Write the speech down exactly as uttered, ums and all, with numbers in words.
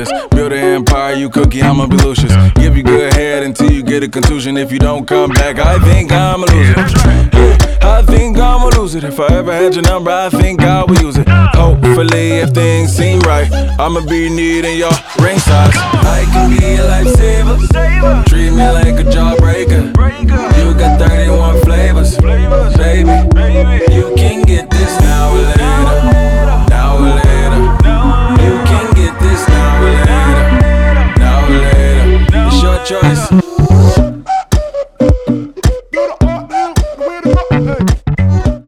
this. Build an empire, you cookie, I'ma be Lucius. Give you good head until you get a contusion. If you don't come back, I think I'm a loser. Yeah, I think I'm a loser. If I ever had your number, I think I will use it. Hopefully, if things seem right, I'ma be needing your ring size. I can be a lifesaver.